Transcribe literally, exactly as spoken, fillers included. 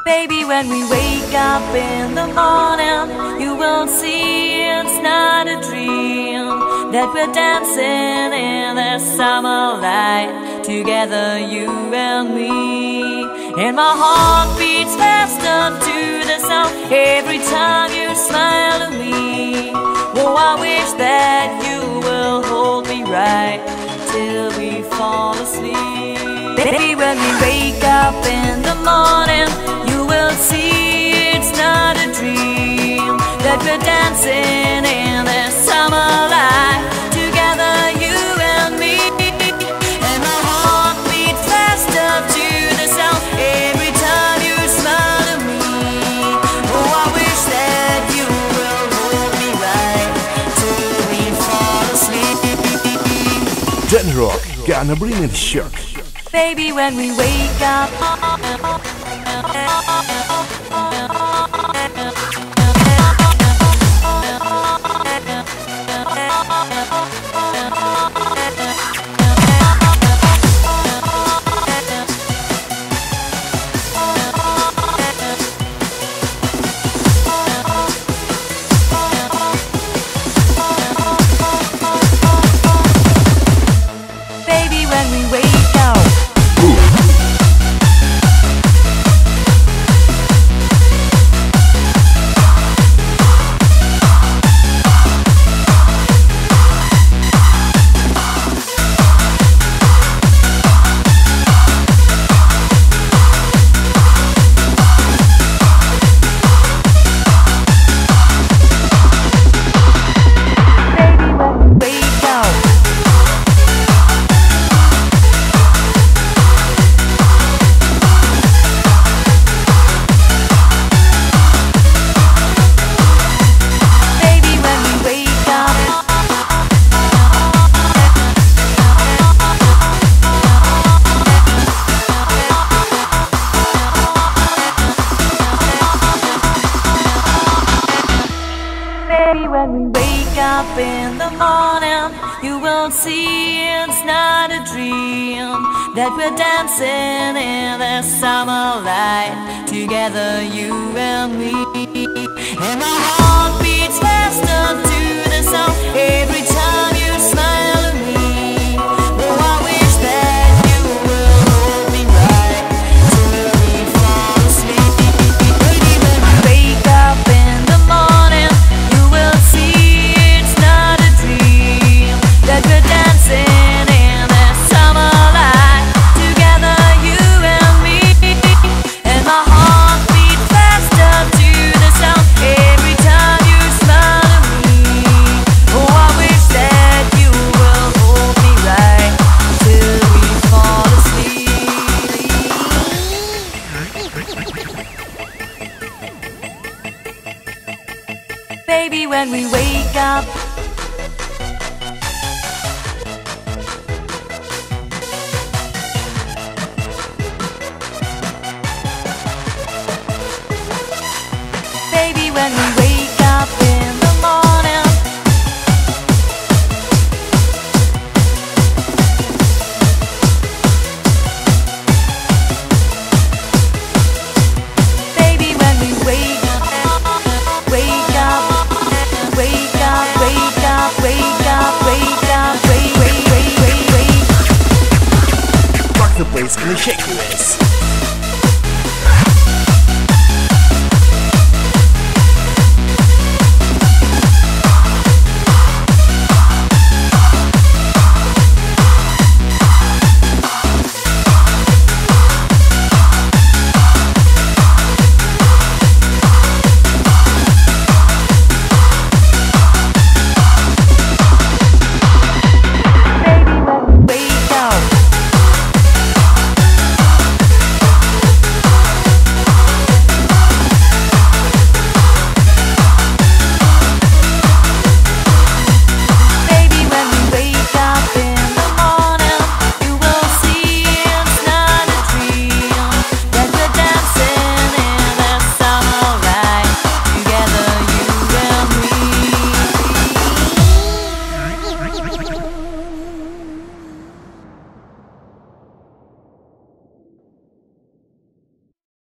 Baby, when we wake up in the morning, you will see it's not a dream, that we're dancing in the summer light, together you and me. And my heart beats faster to the sound every time you smile at me. Oh, I wish that you will hold me right till we fall asleep. Baby, when we wake up in the morning, you will see it's not a dream, that we're dancing in the summer light, together you and me. And my heart beats faster to the sound every time you smile at me. Oh, I wish that you will hold me right till we fall asleep. Genrock, gonna bring it shock. Baby, when we wake up, baby, when we wake up. Baby, when we wake up in the morning, you will see it's not a dream, that we're dancing in the summer light, together you and me. And my heart beats faster to the sound every time you smile at me. Oh, I wish that you will hold me right till we fall asleep. Baby, when we wake up in the morning, you will see it's not a dream, that we're dancing in the summer light, together you and me. And my heart beats faster to the sound every time you smile at me. Oh, I wish that you will hold me right till we fall asleep. Baby, when we wake up, baby, when we wake up in the morning, baby, when we wake up, wake up, wake up, wake up, wake up, wake up, wake, wake, wake, wake, wake. Rock the place in a shake.